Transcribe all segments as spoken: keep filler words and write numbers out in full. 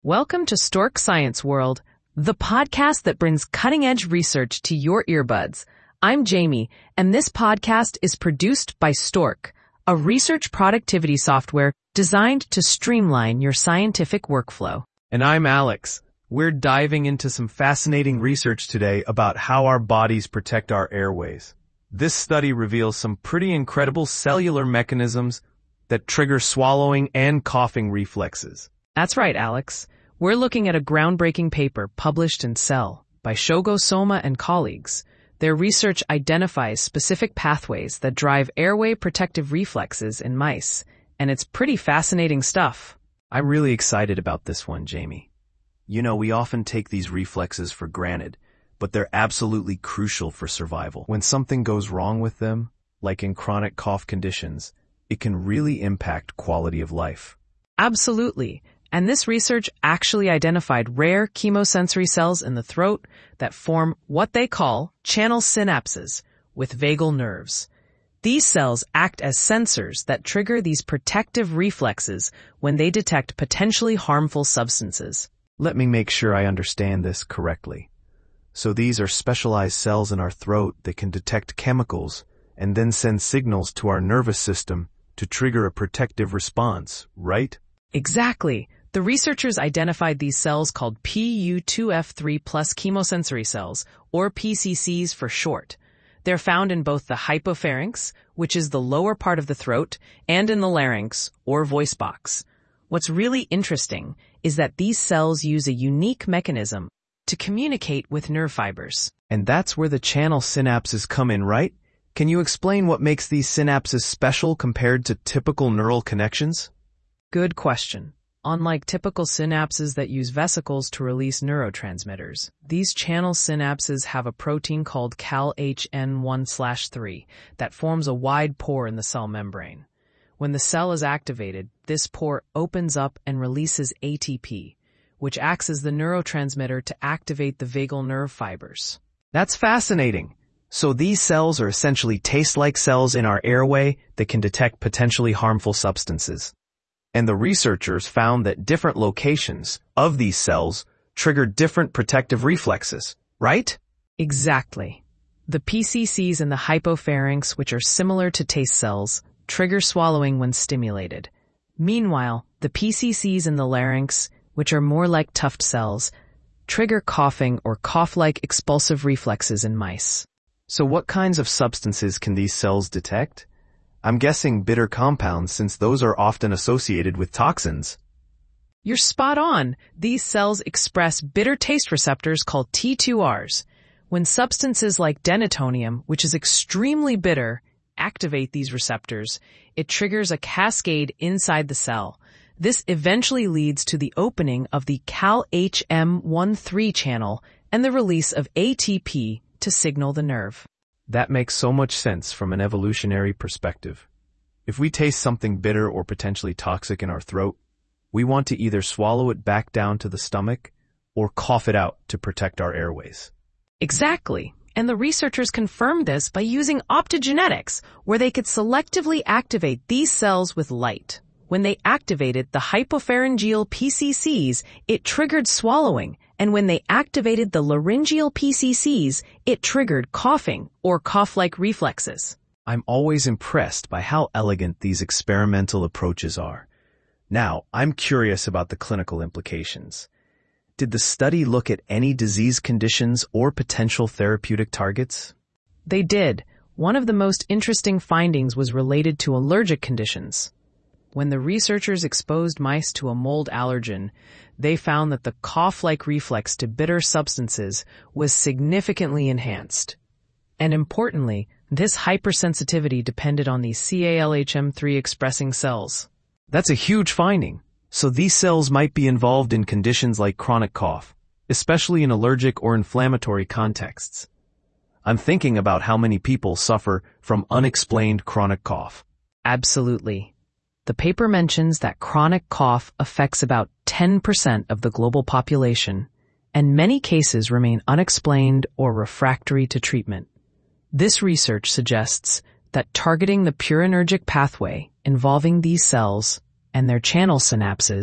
Welcome to Stork Science World, the podcast that brings cutting-edge research to your earbuds. I'm Jamie, and this podcast is produced by Stork, a research productivity software designed to streamline your scientific workflow. And I'm Alex. We're diving into some fascinating research today about how our bodies protect our airways. This study reveals some pretty incredible cellular mechanisms that trigger swallowing and coughing reflexes. That's right, Alex. We're looking at a groundbreaking paper published in Cell by Shogo Soma and colleagues. Their research identifies specific pathways that drive airway protective reflexes in mice, and it's pretty fascinating stuff. I'm really excited about this one, Jamie. You know, we often take these reflexes for granted, but they're absolutely crucial for survival. When something goes wrong with them, like in chronic cough conditions, it can really impact quality of life. Absolutely. And this research actually identified rare chemosensory cells in the throat that form what they call channel synapses with vagal nerves. These cells act as sensors that trigger these protective reflexes when they detect potentially harmful substances. Let me make sure I understand this correctly. So these are specialized cells in our throat that can detect chemicals and then send signals to our nervous system to trigger a protective response, right? Exactly. The researchers identified these cells called P U two F three plus chemosensory cells, or P C Cs for short. They're found in both the hypopharynx, which is the lower part of the throat, and in the larynx, or voice box. What's really interesting is that these cells use a unique mechanism to communicate with nerve fibers. And that's where the channel synapses come in, right? Can you explain what makes these synapses special compared to typical neural connections? Good question. Unlike typical synapses that use vesicles to release neurotransmitters, these channel synapses have a protein called C A L H N one slash three that forms a wide pore in the cell membrane. When the cell is activated, this pore opens up and releases A T P, which acts as the neurotransmitter to activate the vagal nerve fibers. That's fascinating. So these cells are essentially taste-like cells in our airway that can detect potentially harmful substances. And the researchers found that different locations of these cells trigger different protective reflexes, right? Exactly. The P C Cs in the hypopharynx, which are similar to taste cells, trigger swallowing when stimulated. Meanwhile, the P C Cs in the larynx, which are more like tuft cells, trigger coughing or cough-like expulsive reflexes in mice. So what kinds of substances can these cells detect? I'm guessing bitter compounds, since those are often associated with toxins. You're spot on. These cells express bitter taste receptors called T two Rs. When substances like denatonium, which is extremely bitter, activate these receptors, it triggers a cascade inside the cell. This eventually leads to the opening of the C A L H M one three channel and the release of A T P to signal the nerve. That makes so much sense from an evolutionary perspective. If we taste something bitter or potentially toxic in our throat, we want to either swallow it back down to the stomach or cough it out to protect our airways. Exactly. And the researchers confirmed this by using optogenetics, where they could selectively activate these cells with light. When they activated the hypopharyngeal P C Cs, it triggered swallowing, and when they activated the laryngeal P C Cs, it triggered coughing or cough-like reflexes. I'm always impressed by how elegant these experimental approaches are. Now, I'm curious about the clinical implications. Did the study look at any disease conditions or potential therapeutic targets? They did. One of the most interesting findings was related to allergic conditions. When the researchers exposed mice to a mold allergen, they found that the cough-like reflex to bitter substances was significantly enhanced. And importantly, this hypersensitivity depended on these C A L H M three expressing cells. That's a huge finding. So these cells might be involved in conditions like chronic cough, especially in allergic or inflammatory contexts. I'm thinking about how many people suffer from unexplained chronic cough. Absolutely. The paper mentions that chronic cough affects about ten percent of the global population, and many cases remain unexplained or refractory to treatment. This research suggests that targeting the purinergic pathway involving these cells and their channel synapses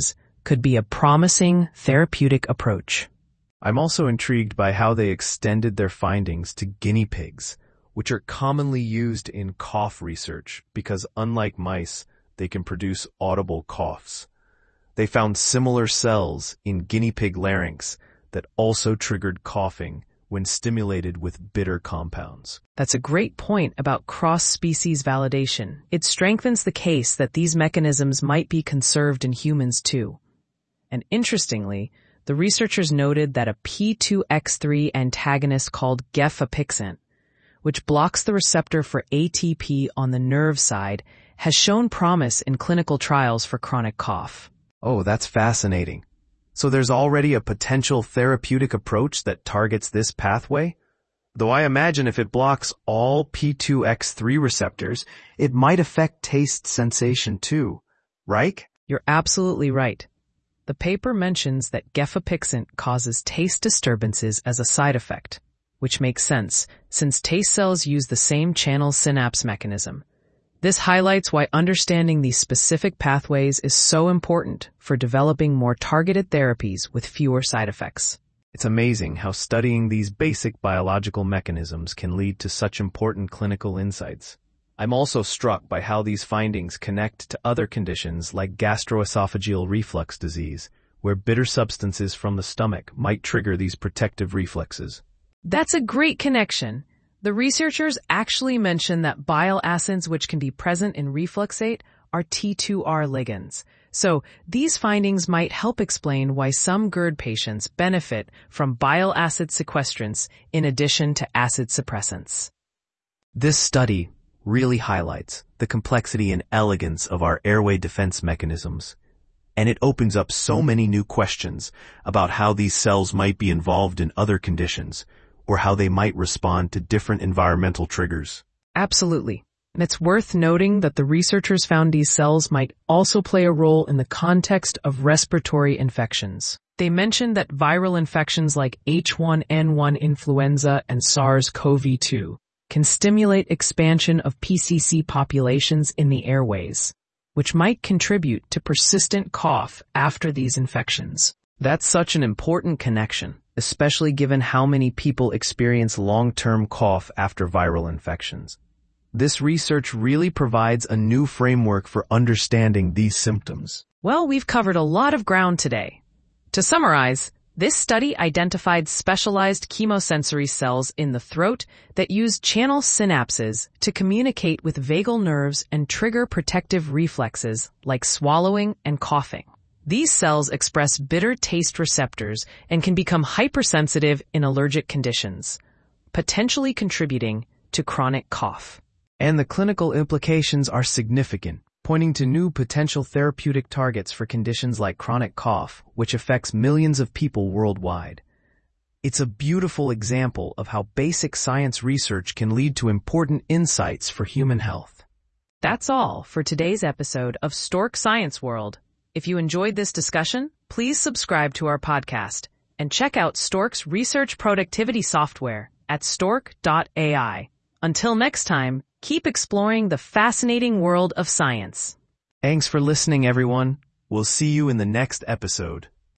could be a promising therapeutic approach. I'm also intrigued by how they extended their findings to guinea pigs, which are commonly used in cough research because, unlike mice, they can produce audible coughs. They found similar cells in guinea pig larynx that also triggered coughing when stimulated with bitter compounds. That's a great point about cross-species validation. It strengthens the case that these mechanisms might be conserved in humans too. And interestingly, the researchers noted that a P two X three antagonist called gefapixant, which blocks the receptor for A T P on the nerve side, has shown promise in clinical trials for chronic cough. Oh, that's fascinating. So there's already a potential therapeutic approach that targets this pathway? Though I imagine if it blocks all P two X three receptors, it might affect taste sensation too, right? You're absolutely right. The paper mentions that gefapixant causes taste disturbances as a side effect, which makes sense since taste cells use the same channel synapse mechanism. This highlights why understanding these specific pathways is so important for developing more targeted therapies with fewer side effects. It's amazing how studying these basic biological mechanisms can lead to such important clinical insights. I'm also struck by how these findings connect to other conditions like gastroesophageal reflux disease, where bitter substances from the stomach might trigger these protective reflexes. That's a great connection. The researchers actually mention that bile acids which can be present in refluxate are T two R ligands. So these findings might help explain why some GERD patients benefit from bile acid sequestrants in addition to acid suppressants. This study really highlights the complexity and elegance of our airway defense mechanisms, and it opens up so many new questions about how these cells might be involved in other conditions, or how they might respond to different environmental triggers. Absolutely. And it's worth noting that the researchers found these cells might also play a role in the context of respiratory infections. They mentioned that viral infections like H one N one influenza and SARS CoV two can stimulate expansion of P C C populations in the airways, which might contribute to persistent cough after these infections. That's such an important connection, especially given how many people experience long-term cough after viral infections. This research really provides a new framework for understanding these symptoms. Well, we've covered a lot of ground today. To summarize, this study identified specialized chemosensory cells in the throat that use channel synapses to communicate with vagal nerves and trigger protective reflexes like swallowing and coughing. These cells express bitter taste receptors and can become hypersensitive in allergic conditions, potentially contributing to chronic cough. And the clinical implications are significant, pointing to new potential therapeutic targets for conditions like chronic cough, which affects millions of people worldwide. It's a beautiful example of how basic science research can lead to important insights for human health. That's all for today's episode of Stork Science World. If you enjoyed this discussion, please subscribe to our podcast and check out Stork's research productivity software at stork dot A I. Until next time, keep exploring the fascinating world of science. Thanks for listening, everyone. We'll see you in the next episode.